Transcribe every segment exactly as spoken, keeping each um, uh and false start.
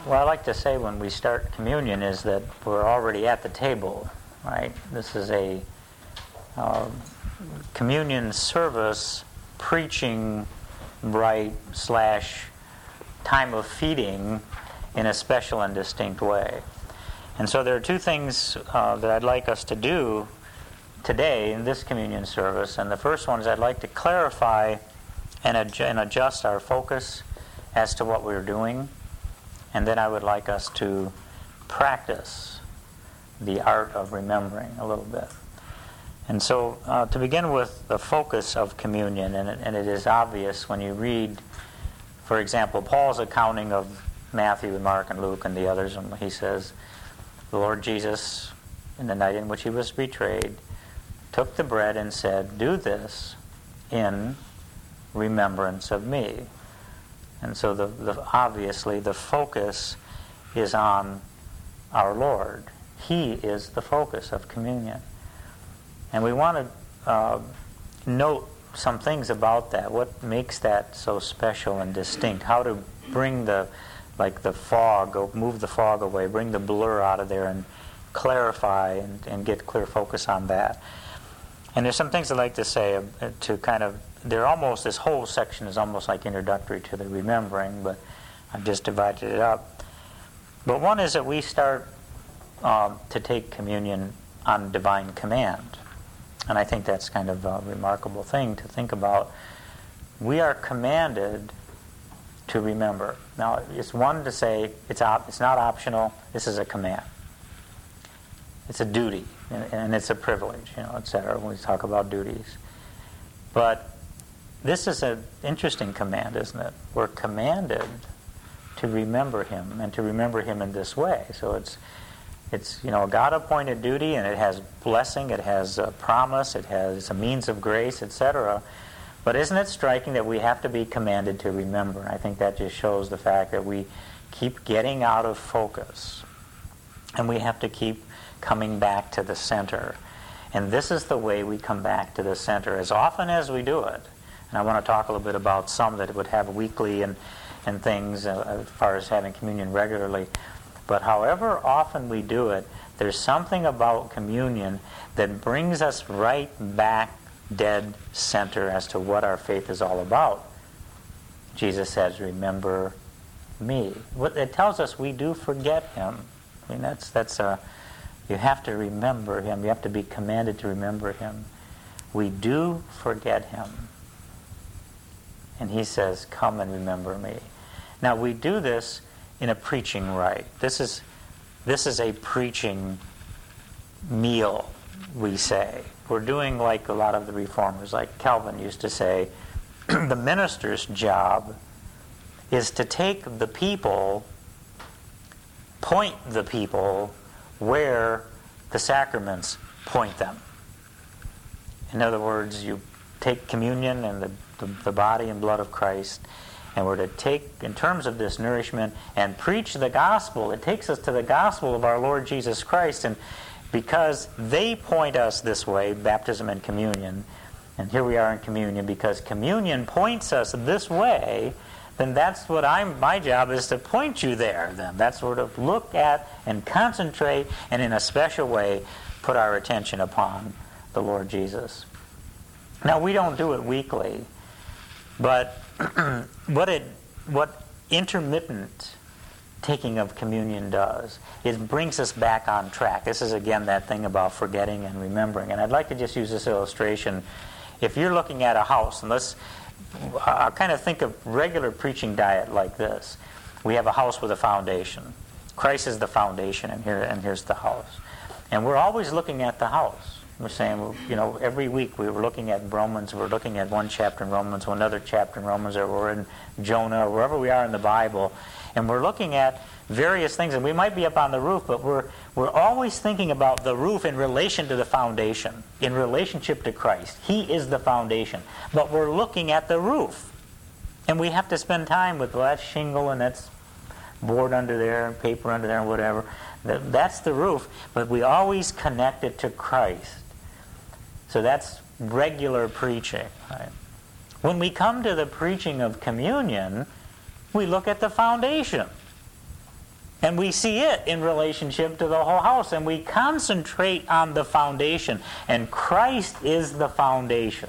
what I like to say when we start communion is that we're already at the table, right? This is a uh, communion service, preaching right slash time of feeding in a special and distinct way. And so there are two things uh, that I'd like us to do today in this communion service. And the first one is I'd like to clarify and, adju- and adjust our focus as to what we're doing. And then I would like us to practice the art of remembering a little bit. And so uh, to begin with the focus of communion, and it, and it is obvious when you read, for example, Paul's accounting of Matthew and Mark and Luke and the others, and he says, the Lord Jesus, in the night in which he was betrayed, took the bread and said, "Do this in remembrance of me." And so the, the obviously the focus is on our Lord. He is the focus of communion. And we want to uh, note some things about that. What makes that so special and distinct? How to bring the, like the fog, move the fog away, bring the blur out of there and clarify and, and get clear focus on that. And there's some things I'd like to say uh, to kind of, they're almost, this whole section is almost like introductory to the remembering, but I've just divided it up. But one is that we start um, to take communion on divine command. And I think that's kind of a remarkable thing to think about. We are commanded to remember. Now, it's one to say it's op- it's not optional, this is a command. It's a duty, and, and it's a privilege, you know, et cetera, when we talk about duties. But this is an interesting command, isn't it? We're commanded to remember him, and to remember him in this way. So it's, it's you know, a God-appointed duty, and it has blessing, it has a promise, it has a means of grace, et cetera. But isn't it striking that we have to be commanded to remember? I think that just shows the fact that we keep getting out of focus, and we have to keep coming back to the center. And this is the way we come back to the center as often as we do it. And I want to talk a little bit about some that would have weekly and, and things uh, as far as having communion regularly. But however often we do it, there's something about communion that brings us right back dead center as to what our faith is all about. Jesus says, "Remember me." What it tells us, we do forget him. I mean, that's that's a you have to remember him. You have to be commanded to remember him. We do forget him. And he says, "Come and remember me." Now, we do this in a preaching rite. This is this is a preaching meal, we say. We're doing like a lot of the reformers, like Calvin used to say, the minister's job is to take the people, point the people where the sacraments point them. In other words, you take communion and the, the, the body and blood of Christ, and we're to take, in terms of this nourishment, and preach the gospel. It takes us to the gospel of our Lord Jesus Christ, and because they point us this way, baptism and communion, and here we are in communion, because communion points us this way, then that's what I'm, my job is to point you there then. That's sort of look at and concentrate, and in a special way, put our attention upon the Lord Jesus. Now, we don't do it weekly, but what it, what intermittent taking of communion does, it brings us back on track. This is again that thing about forgetting and remembering. And I'd like to just use this illustration. If you're looking at a house, and let's uh, kind of think of regular preaching diet like this. We have a house with a foundation. Christ is the foundation, and here and here's the house. And we're always looking at the house. We're saying, you know, every week we were looking at Romans, we're looking at one chapter in Romans, or another chapter in Romans, or we're in Jonah, or wherever we are in the Bible, and we're looking at various things, and we might be up on the roof, but we're we're always thinking about the roof in relation to the foundation, in relationship to Christ. He is the foundation, but we're looking at the roof, and we have to spend time with, well, that's shingle, and that's board under there, and paper under there, and whatever. That's the roof, but we always connect it to Christ. So that's regular preaching. Right? When we come to the preaching of communion, we look at the foundation. And we see it in relationship to the whole house. And we concentrate on the foundation. And Christ is the foundation.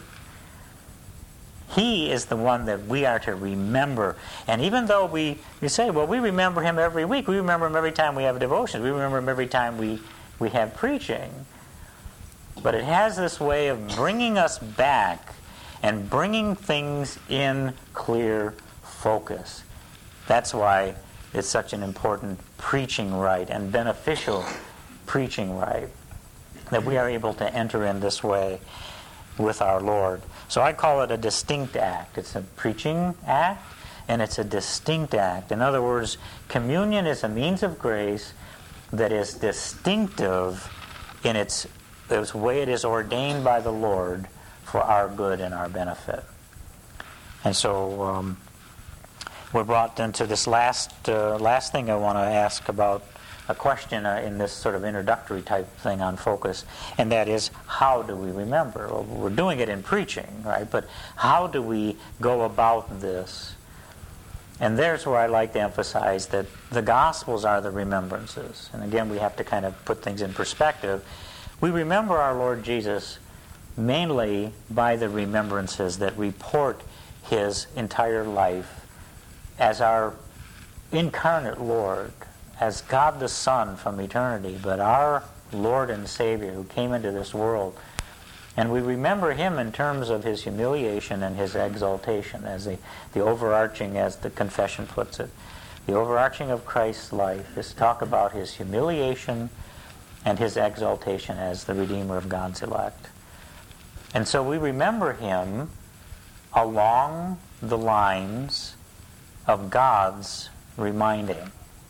He is the one that we are to remember. And even though we you say, well, we remember him every week. We remember him every time we have devotions. We remember him every time we, we have preaching. But it has this way of bringing us back and bringing things in clear focus. That's why it's such an important preaching rite and beneficial preaching rite, that we are able to enter in this way with our Lord. So I call it a distinct act. It's a preaching act, and it's a distinct act. In other words, communion is a means of grace that is distinctive in its, its way it is ordained by the Lord for our good and our benefit. And so um, we're brought into this last uh, last thing I want to ask about, a question uh, in this sort of introductory type thing on focus, and that is, how do we remember? Well, we're doing it in preaching, right? But how do we go about this? And there's where I like to emphasize that the Gospels are the remembrances. And again, we have to kind of put things in perspective. We remember our Lord Jesus mainly by the remembrances that report his entire life as our incarnate Lord, as God the Son from eternity, but our Lord and Savior who came into this world. And we remember him in terms of his humiliation and his exaltation, as the, the overarching, as the confession puts it. The overarching of Christ's life is to talk about his humiliation and his exaltation as the Redeemer of God's elect. And so we remember him along the lines of God's reminding.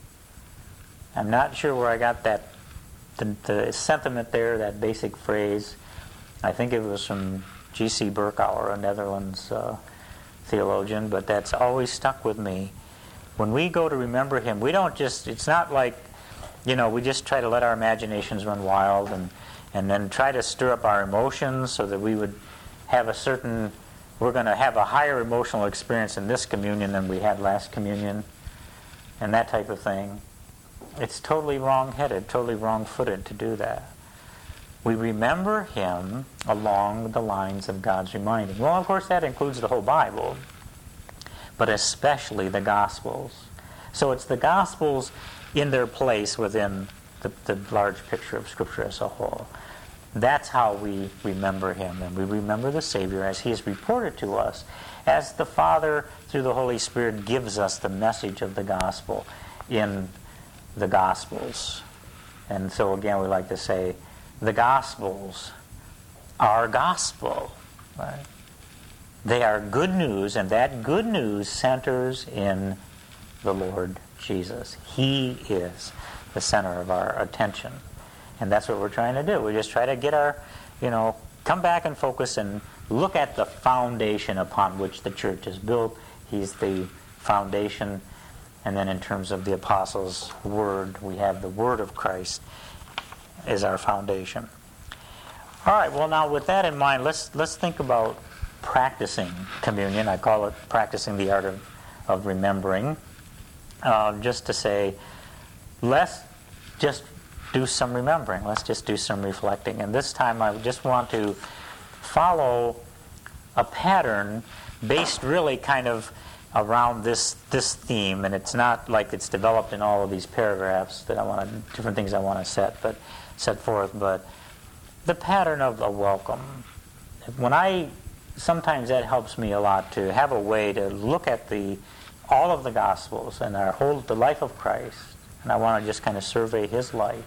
I'm not sure where I got that the, the sentiment there, that basic phrase. I think it was from G C Berkouwer, a Netherlands uh, theologian, but that's always stuck with me. When we go to remember him, we don't just, it's not like, you know, we just try to let our imaginations run wild and, and then try to stir up our emotions so that we would have a certain, we're going to have a higher emotional experience in this communion than we had last communion, and that type of thing. It's totally wrong-headed, totally wrong-footed to do that. We remember him along the lines of God's reminding. Well, of course, that includes the whole Bible, but especially the Gospels. So it's the Gospels in their place within the, the large picture of Scripture as a whole. That's how we remember him, and we remember the Savior as he is reported to us, as the Father, through the Holy Spirit, gives us the message of the gospel in the Gospels. And so again, we like to say, the Gospels are gospel, right? They are good news, and that good news centers in the Lord Jesus. He is the center of our attention. And that's what we're trying to do. We just try to get our, you know, come back and focus and look at the foundation upon which the church is built. He's the foundation. And then in terms of the apostles' word, we have the word of Christ as our foundation. All right, well now with that in mind, let's let's think about practicing communion. I call it practicing the art of, of remembering. Uh, just to say, let's just do some remembering. Let's just do some reflecting. And this time I just want to follow a pattern based really kind of around this this theme, and it's not like it's developed in all of these paragraphs that I want to, different things I want to set, but set forth, but the pattern of a welcome. When I, sometimes that helps me a lot to have a way to look at the all of the Gospels and our whole, the life of Christ, and I want to just kind of survey his life,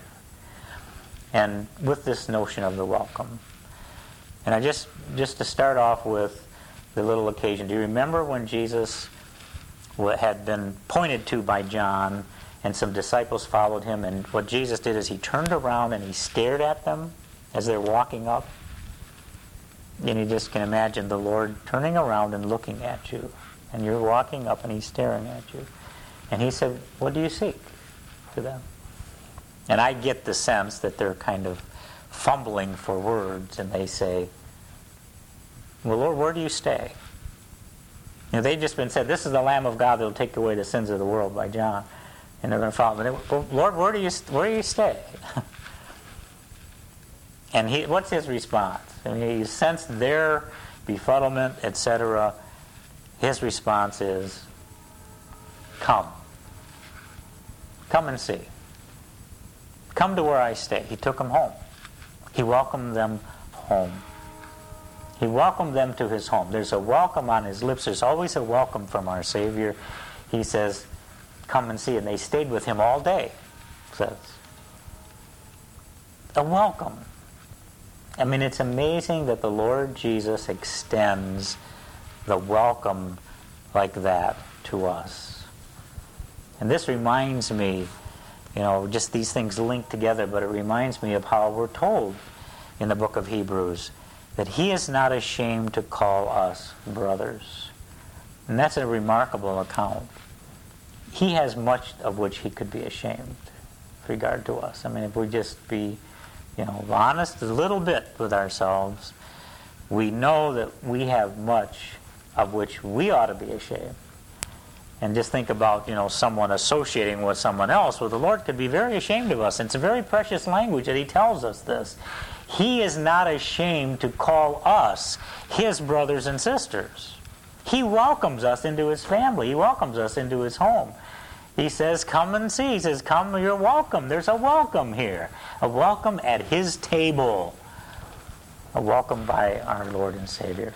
and with this notion of the welcome. And I just, just to start off with the little occasion, do you remember when Jesus had been pointed to by John and some disciples followed him, and what Jesus did is he turned around and he stared at them as they're walking up? And you just can imagine the Lord turning around and looking at you, and you're walking up and he's staring at you. And he said, "What do you seek?" to them. And I get the sense that they're kind of fumbling for words, and they say, "Well, Lord, where do you stay?" You know, they've just been said, "This is the Lamb of God that will take away the sins of the world," by John. And they're going to follow him. Well, Lord, where do you where do you stay? And he, what's his response? I mean, he sensed their befuddlement, et cetera. His response is, "Come, come and see. Come to where I stay." He took them home. He welcomed them home. He welcomed them to his home. There's a welcome on his lips. There's always a welcome from our Savior. He says, "Come and see." And they stayed with him all day. Says, a welcome. I mean, it's amazing that the Lord Jesus extends the welcome like that to us. And this reminds me, you know, just these things linked together, but it reminds me of how we're told in the book of Hebrews that he is not ashamed to call us brothers. And that's a remarkable account. He has much of which he could be ashamed with regard to us. I mean, if we just be, you know, honest a little bit with ourselves, we know that we have much of which we ought to be ashamed. And just think about, you know, someone associating with someone else. Well, the Lord could be very ashamed of us. And it's a very precious language that he tells us this. He is not ashamed to call us his brothers and sisters. He welcomes us into his family. He welcomes us into his home. He says, "Come and see." He says, "Come, you're welcome." There's a welcome here. A welcome at his table. A welcome by our Lord and Savior.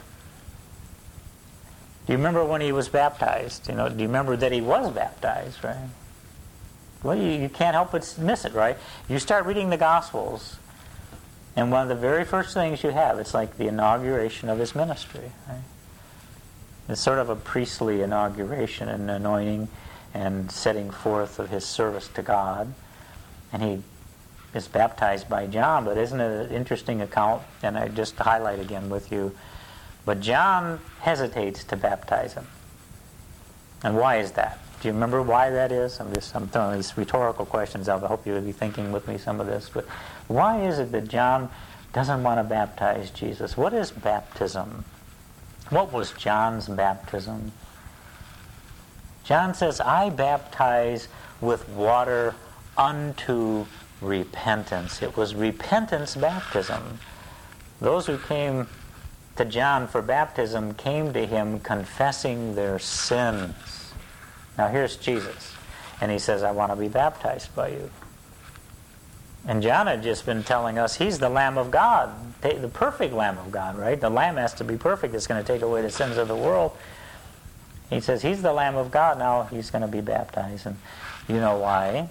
Do you remember when he was baptized? You know, do you remember that he was baptized, right? Well, you, you can't help but miss it, right? You start reading the Gospels, and one of the very first things you have, it's like the inauguration of his ministry, right? It's sort of a priestly inauguration and anointing and setting forth of his service to God. And he is baptized by John, but isn't it an interesting account? And I just highlight again with you. But John hesitates to baptize him. And why is that? Do you remember why that is? I'm just I'm throwing these rhetorical questions out. I hope you will be thinking with me some of this. But why is it that John doesn't want to baptize Jesus? What is baptism? What was John's baptism? John says, "I baptize with water unto repentance." It was repentance baptism. Those who came to John for baptism came to him confessing their sins. Now here's Jesus, and he says, "I want to be baptized by you." And John had just been telling us he's the Lamb of God, the perfect Lamb of God, right? The Lamb has to be perfect. It's going to take away the sins of the world. He says he's the Lamb of God. Now he's going to be baptized. And you know why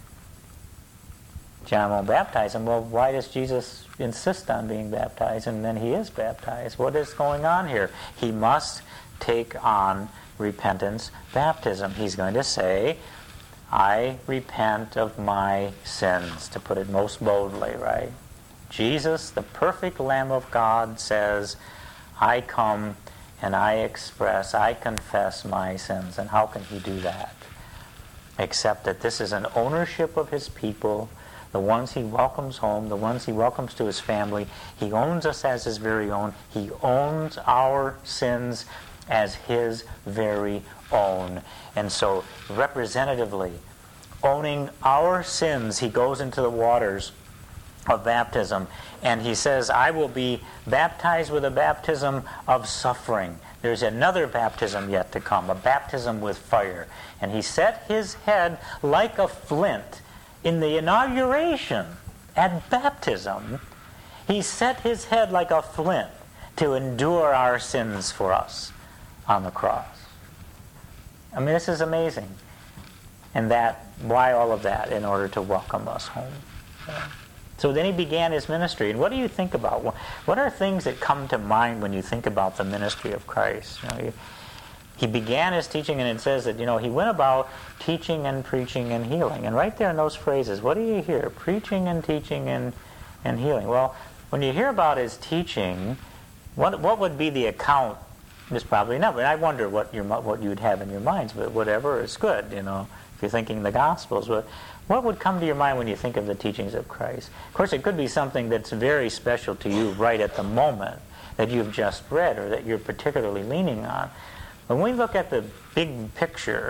John won't baptize him. Well, why does Jesus insist on being baptized? And then he is baptized. What is going on here? He must take on repentance baptism. He's going to say, "I repent of my sins," to put it most boldly, right? Jesus, the perfect Lamb of God, says, "I come and I express, I confess my sins." And how can he do that? Except that this is an ownership of his people, the ones he welcomes home, the ones he welcomes to his family. He owns us as his very own. He owns our sins as his very own. And so, representatively, owning our sins, he goes into the waters of baptism, and he says, "I will be baptized with a baptism of suffering." There's another baptism yet to come, a baptism with fire. And he set his head like a flint. In the inauguration at baptism, he set his head like a flint to endure our sins for us on the cross. I mean, this is amazing. And that, why all of that? In order to welcome us home. So then he began his ministry. And what do you think about? What are things that come to mind when you think about the ministry of Christ? You know, he, he began his teaching, and it says that, you know, he went about teaching and preaching and healing. And right there in those phrases, what do you hear? Preaching and teaching and, and healing. Well, when you hear about his teaching, what what would be the account? There's probably not, but I wonder what your what you'd have in your minds. But whatever is good, you know, if you're thinking the Gospels. But what would come to your mind when you think of the teachings of Christ? Of course, it could be something that's very special to you right at the moment that you've just read or that you're particularly leaning on. When we look at the big picture,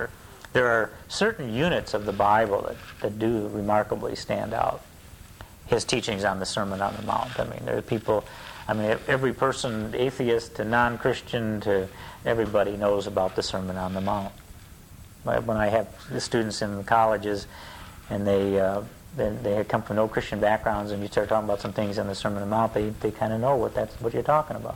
There are certain units of the Bible that, that do remarkably stand out. His teachings on the Sermon on the Mount. I mean, there are people, I mean, every person, atheist to non-Christian to everybody knows about the Sermon on the Mount. When I have the students in the colleges and they, uh, they they come from no Christian backgrounds and you start talking about some things in the Sermon on the Mount, they, they kind of know what that's what you're talking about.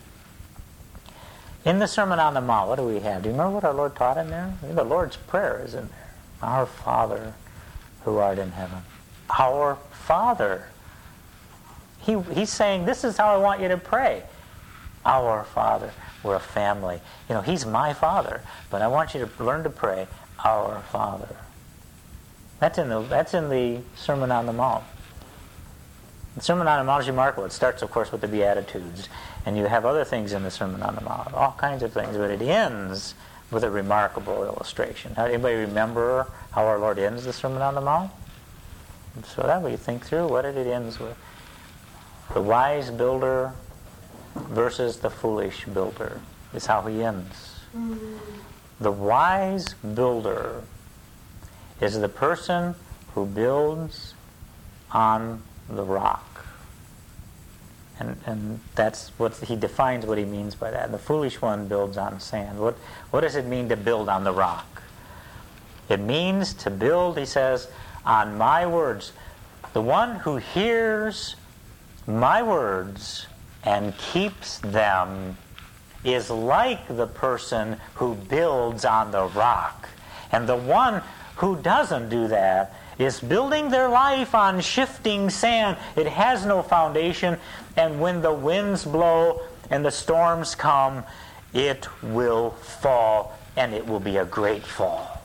In the Sermon on the Mount, what do we have? Do you remember what our Lord taught in there? The Lord's Prayer is in there. Our Father who art in heaven. Our Father. He, he's saying, this is how I want you to pray. Our Father. We're a family. You know, He's my Father, but I want you to learn to pray, Our Father. That's in the, that's in the Sermon on the Mount. The Sermon on the Mount is remarkable. It starts, of course, with the Beatitudes. And you have other things in the Sermon on the Mount, all kinds of things, but it ends with a remarkable illustration. Now, anybody remember how our Lord ends the Sermon on the Mount? So that way you think through, what did it ends with? The wise builder versus the foolish builder is how he ends. Mm-hmm. The wise builder is the person who builds on the rock. And and that's what he defines what he means by that. And the foolish one builds on sand. What what does it mean to build on the rock? It means to build, he says, on my words. The one who hears my words and keeps them is like the person who builds on the rock. And the one who doesn't do that is building their life on shifting sand. It has no foundation, and when the winds blow and the storms come, it will fall, and it will be a great fall.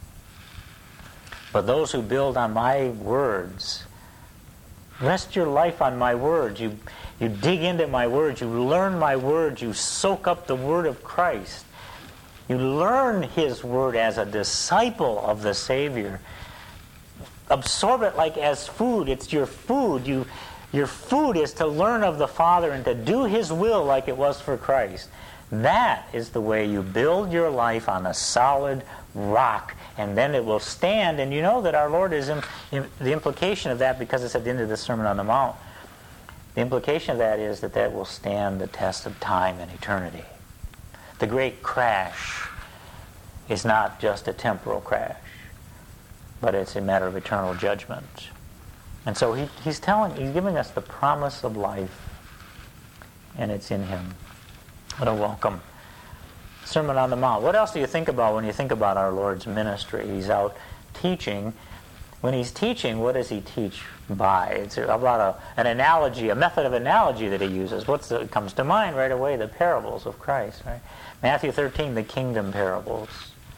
But those who build on my words, rest your life on my words. You, you dig into my words. You learn my words. You soak up the word of Christ. You learn His word as a disciple of the Savior. Absorb it like as food. It's your food. You, your food is to learn of the Father and to do His will like it was for Christ. That is the way you build your life on a solid rock, and then it will stand. And you know that our Lord is in, in, the implication of that, because it's at the end of the Sermon on the Mount. The implication of that is that that will stand the test of time and eternity. The great crash is not just a temporal crash, but it's a matter of eternal judgment. And so he, he's telling, he's giving us the promise of life, and it's in Him. What a welcome. Sermon on the Mount. What else do you think about when you think about our Lord's ministry? He's out teaching. When He's teaching, what does He teach by? It's about a, an analogy, a method of analogy that He uses. What comes to mind right away? The parables of Christ, right? Matthew thirteen, the kingdom parables.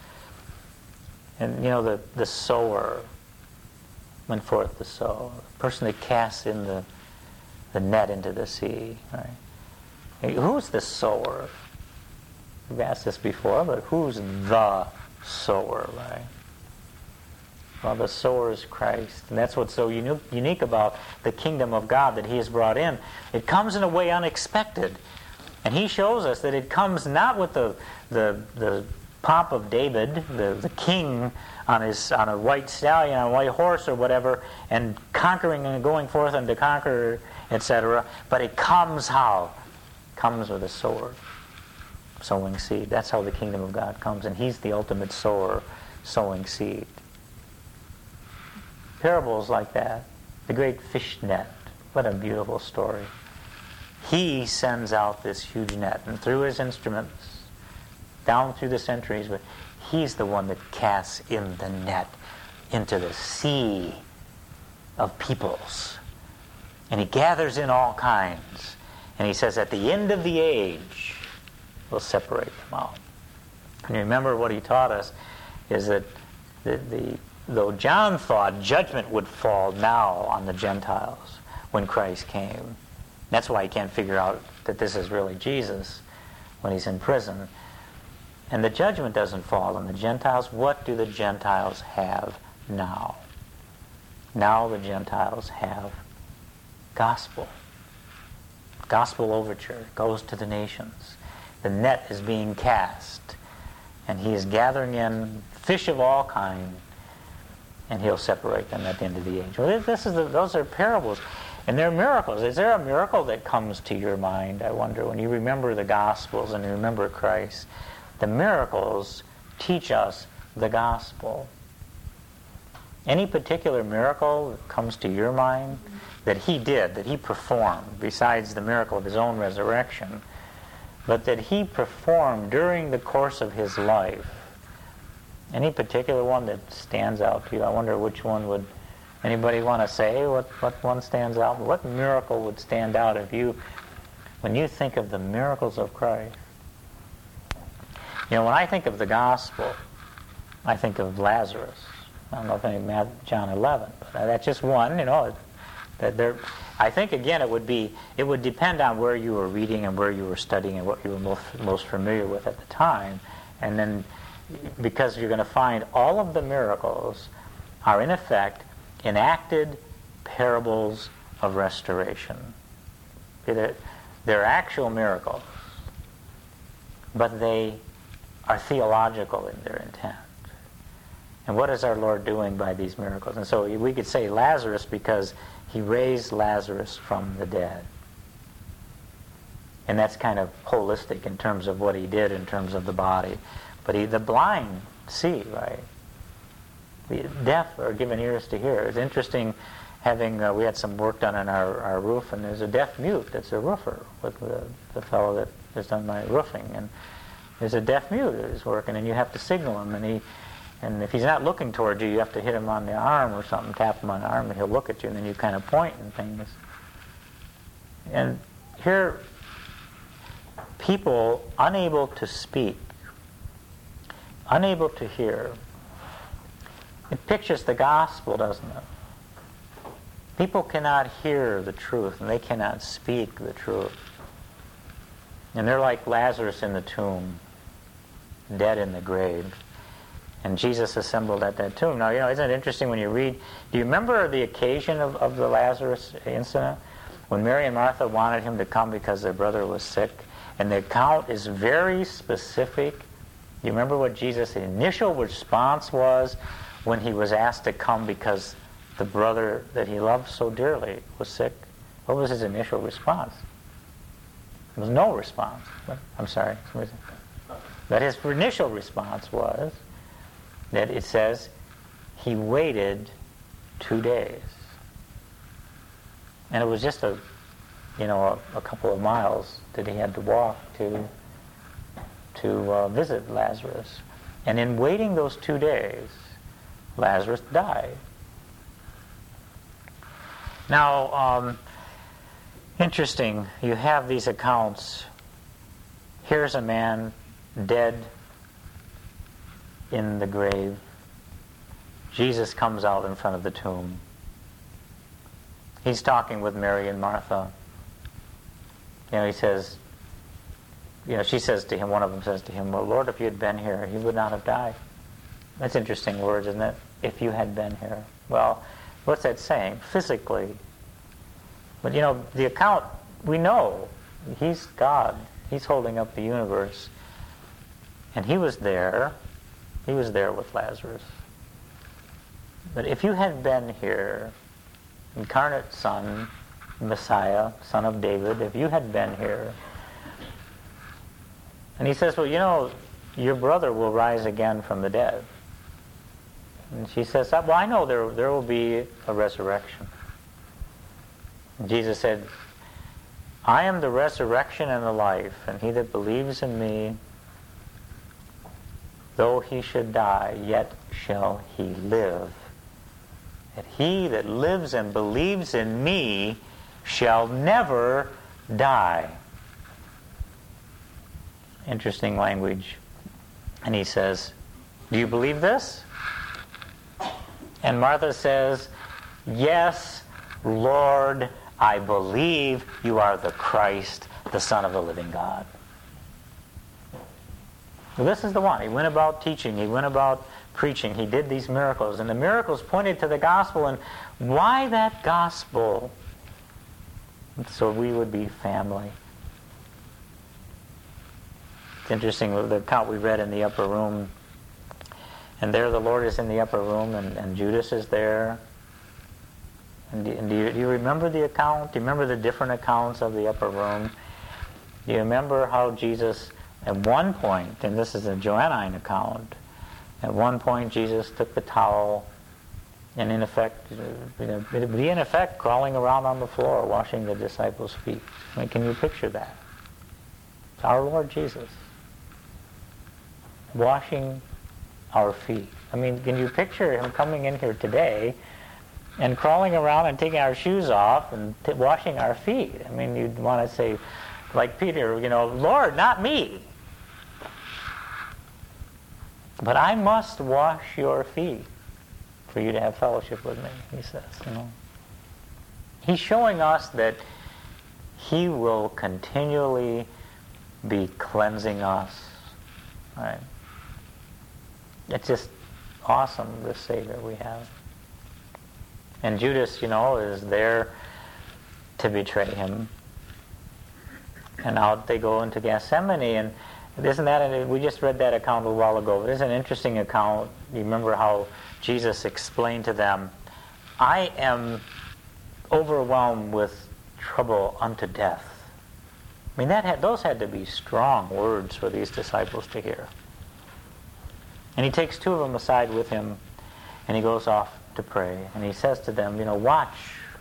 And, you know, the, the sower went forth to sow. The person that casts in the, the net into the sea, right? Hey, who's the sower? We've asked this before, but who's the sower, right? Well, the sower is Christ. And that's what's so uni- unique about the kingdom of God that He has brought in. It comes in a way unexpected. And He shows us that it comes not with the the, the pomp of David, the, the king on his on a white stallion, on a white horse or whatever, and conquering and going forth and to conquer, et cetera. But it comes how? It comes with a sower, sowing seed. That's how the kingdom of God comes, and He's the ultimate sower, sowing seed. Parables like that, the great fish net, what a beautiful story. He sends out this huge net, and through His instruments, down through the centuries, but He's the one that casts in the net into the sea of peoples. And He gathers in all kinds. And He says, at the end of the age, we'll separate them out. And remember what He taught us is that the, the though John thought judgment would fall now on the Gentiles when Christ came. That's why he can't figure out that this is really Jesus when He's in prison. And the judgment doesn't fall on the Gentiles. What do the Gentiles have now? Now the Gentiles have gospel. Gospel overture goes to the nations. The net is being cast. and he is gathering in fish of all kind, and he'll separate them at the end of the age. Well, this is the, those are parables, and they're miracles. Is there a miracle that comes to your mind, I wonder, when you remember the Gospels and you remember Christ? The miracles teach us the gospel. Any particular miracle that comes to your mind that he did, that he performed, besides the miracle of his own resurrection, but that he performed during the course of his life? Any particular one that stands out to you? I wonder which one would... Anybody want to say what, what one stands out? What miracle would stand out if you, when you think of the miracles of Christ? You know, when I think of the gospel, I think of Lazarus. I don't know if any John eleven, but that's just one. You know, that there. I think again, it would be it would depend on where you were reading and where you were studying and what you were most, most familiar with at the time, and then because you're going to find all of the miracles are in effect enacted parables of restoration. They're, they're actual miracles, but they are theological in their intent. And what is our Lord doing by these miracles? And so we could say Lazarus because he raised Lazarus from the dead. And that's kind of holistic in terms of what he did in terms of the body. But he, the blind see, right? The deaf are given ears to hear. It's interesting having, uh, we had some work done on our, our roof, and there's a deaf mute that's a roofer with the, the fellow that has done my roofing. And there's a deaf mute that is working, and you have to signal him, and he, and if he's not looking toward you, you have to hit him on the arm or something, tap him on the arm, and he'll look at you, and then you kind of point and things. And here, people unable to speak, unable to hear, it pictures the gospel, doesn't it? People cannot hear the truth, and they cannot speak the truth. And they're like Lazarus in the tomb, dead in the grave. And Jesus assembled at that tomb. Now, you know, isn't it interesting when you read, do you remember the occasion of, of the Lazarus incident? When Mary and Martha wanted him to come because their brother was sick. And the account is very specific. You remember what Jesus' initial response was when he was asked to come because the brother that he loved so dearly was sick? What was his initial response? There was no response. I'm sorry. But his initial response was that it says he waited two days. And it was just a, you know, a, a couple of miles that he had to walk to to uh, visit Lazarus. And in waiting those two days, Lazarus died. Now, um, interesting, you have these accounts. Here's a man dead in the grave. Jesus comes out in front of the tomb. He's talking with Mary and Martha. You know, he says, you know, she says to him, one of them says to him, well, Lord, if you had been here, he would not have died. That's interesting words, isn't it? If you had been here. Well, what's that saying? Physically. But, you know, the account, we know, he's God. He's holding up the universe. And he was there. He was there with Lazarus. But if you had been here, incarnate Son, Messiah, Son of David, if you had been here, and he says, well, you know, your brother will rise again from the dead. And she says, well, I know there, there will be a resurrection. And Jesus said, I am the resurrection and the life, and he that believes in me, though he should die, yet shall he live. And he that lives and believes in me shall never die. Interesting language. And he says, do you believe this? And Martha says, yes, Lord, I believe you are the Christ, the Son of the living God. Well, this is the one. He went about teaching. He went about preaching. He did these miracles. And the miracles pointed to the gospel. And why that gospel? So we would be family. interesting, the account we read in the upper room, and there the Lord is in the upper room, and, and Judas is there. And, do, and do, you, do you remember the account? Do you remember the different accounts of the upper room? Do you remember how Jesus, at one point, and this is a Johannine account, at one point Jesus took the towel and in effect, you know, be in effect crawling around on the floor washing the disciples' feet. I mean, can you picture that? It's our Lord Jesus washing our feet. I mean, can you picture him coming in here today and crawling around and taking our shoes off and t- washing our feet? I mean, you'd want to say, like Peter, you know, Lord, not me. But I must wash your feet for you to have fellowship with me, he says. You know, he's showing us that he will continually be cleansing us. Right? It's just awesome, this Savior we have. And Judas, you know, is there to betray him. And out they go into Gethsemane, and isn't that, we just read that account a while ago, but it's an interesting account. You remember how Jesus explained to them, I am overwhelmed with trouble unto death. I mean, that had, those had to be strong words for these disciples to hear. And he takes two of them aside with him, and he goes off to pray. And he says to them, you know, watch.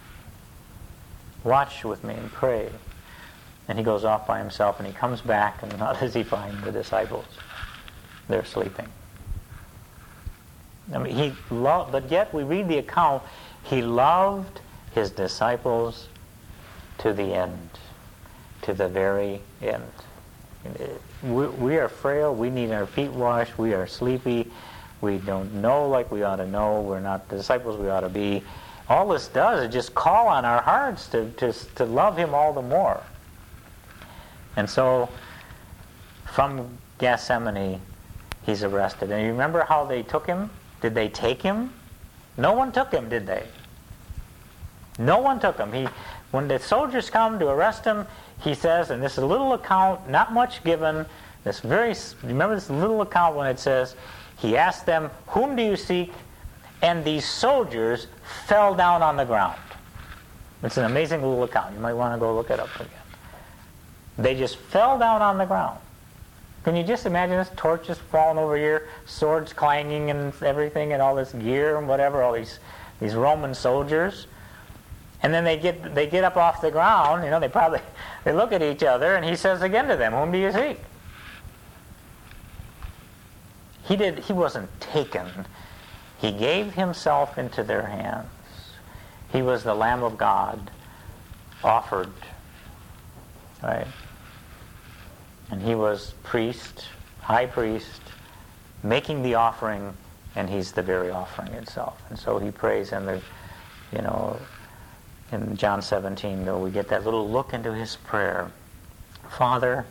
Watch with me and pray. And he goes off by himself, and he comes back, and how does he find the disciples? They're sleeping. I mean, he loved, but yet we read the account, he loved his disciples to the end, to the very end. We, we are frail, we need our feet washed, we are sleepy, we don't know like we ought to know, we're not the disciples we ought to be. All this does is just call on our hearts to, to, to love him all the more. And so, from Gethsemane, he's arrested. And you remember how they took him? Did they take him? No one took him, did they? No one took him. He, when the soldiers come to arrest him, he says, and this is a little account, not much given, this very, remember this little account when it says, he asked them, whom do you seek? And these soldiers fell down on the ground. It's an amazing little account. You might want to go look it up again. They just fell down on the ground. Can you just imagine this? Torches falling over here, swords clanging and everything, and all this gear and whatever, all these these Roman soldiers. And then they get they get up off the ground, you know, they probably they look at each other, and he says again to them, whom do you seek? He did he wasn't taken. He gave himself into their hands. He was the Lamb of God offered. Right? And he was priest, high priest, making the offering, and he's the very offering itself. And so he prays in the, you know, in John seventeen, though, we get that little look into his prayer. Father,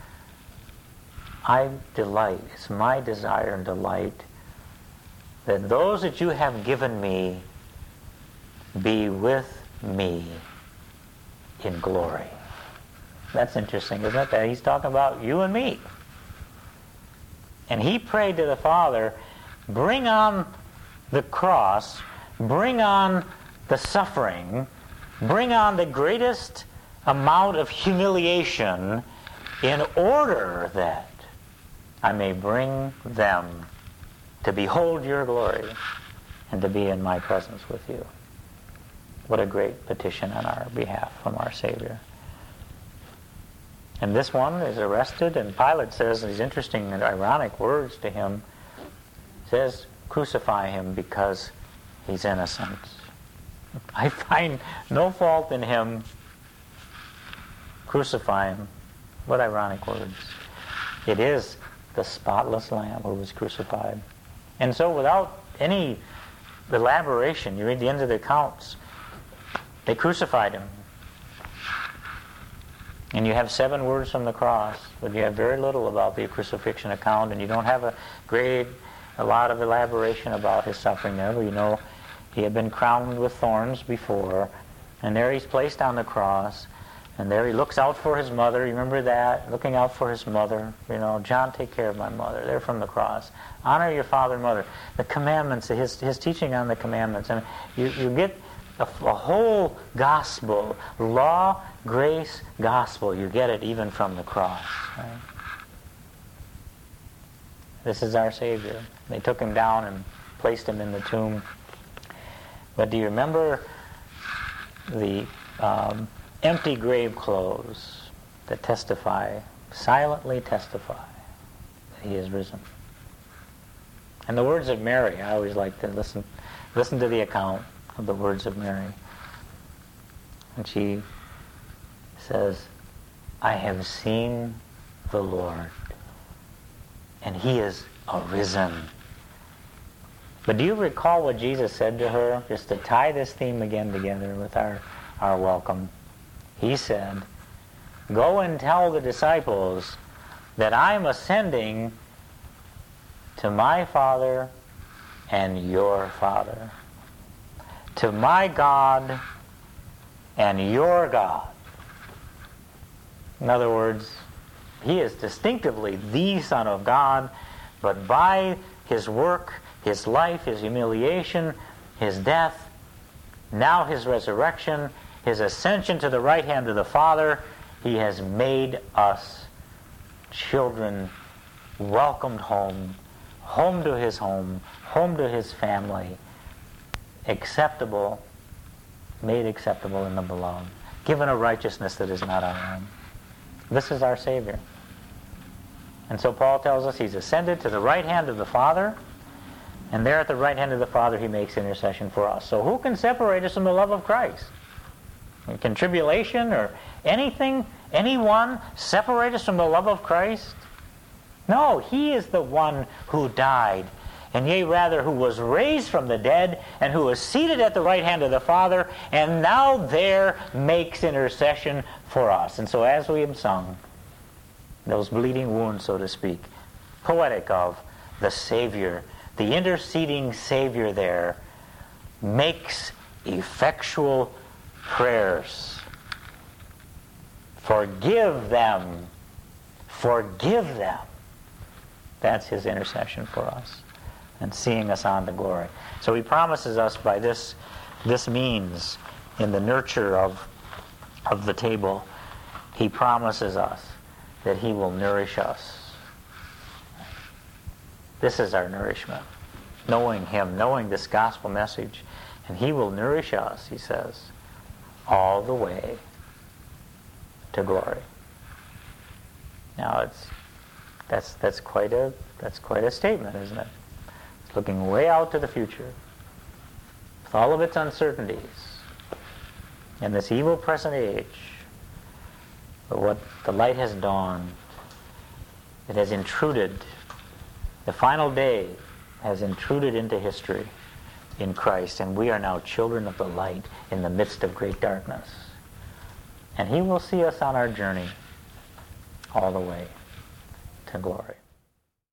I delight, it's my desire and delight that those that you have given me be with me in glory. That's interesting, isn't it? That he's talking about you and me. And he prayed to the Father, bring on the cross, bring on the suffering, bring on the greatest amount of humiliation in order that I may bring them to behold your glory and to be in my presence with you. What a great petition on our behalf from our Savior. And this one is arrested, and Pilate says these interesting and ironic words to him. He says, crucify him because he's innocent. I find no fault in him. Crucify him. What ironic words. It is the spotless Lamb who was crucified. And so without any elaboration, you read the end of the accounts, they crucified him. And you have seven words from the cross, but you have very little about the crucifixion account, and you don't have a great, a lot of elaboration about his suffering there. You know, he had been crowned with thorns before, and there he's placed on the cross, And there he looks out for his mother. You remember that? Looking out for his mother. You know, John, take care of my mother. They're from the cross. Honor your father and mother. The commandments, his, his teaching on the commandments. And you, you get a, a whole gospel, law, grace, gospel. You get it even from the cross. Right? This is our Savior. They took him down and placed him in the tomb. But do you remember the um, empty grave clothes that testify, silently testify that he is risen? And the words of Mary, I always like to listen listen to the account of the words of Mary. And she says, I have seen the Lord, and he is arisen. But do you recall what Jesus said to her, just to tie this theme again together with our, our welcome? He said, go and tell the disciples that I'm ascending to my Father and your Father, to my God and your God. In other words, he is distinctively the Son of God, but by his work, his life, his humiliation, his death, now his resurrection, his ascension to the right hand of the Father, he has made us children, welcomed home, home to his home, home to his family, acceptable, made acceptable in the beloved, given a righteousness that is not our own. This is our Savior. And so Paul tells us he's ascended to the right hand of the Father, and there at the right hand of the Father he makes intercession for us. So who can separate us from the love of Christ? Can tribulation or anything, anyone separate us from the love of Christ? No, he is the one who died, and yea, rather, who was raised from the dead, and who is seated at the right hand of the Father, and now there makes intercession for us. And so as we have sung, those bleeding wounds, so to speak, poetic of the Savior, the interceding Savior there, makes effectual prayers. Forgive them. Forgive them. That's his intercession for us and seeing us on to glory. So he promises us by this this means, in the nurture of, of the table, he promises us that he will nourish us. This is our nourishment. Knowing him, knowing this gospel message. And he will nourish us, he says, all the way to glory. Now it's that's that's quite a that's quite a statement, isn't it? It's looking way out to the future, with all of its uncertainties, in this evil present age. But what the light has dawned, it has intruded. The final day has intruded into history in Christ, and we are now children of the light in the midst of great darkness. And he will see us on our journey all the way to glory.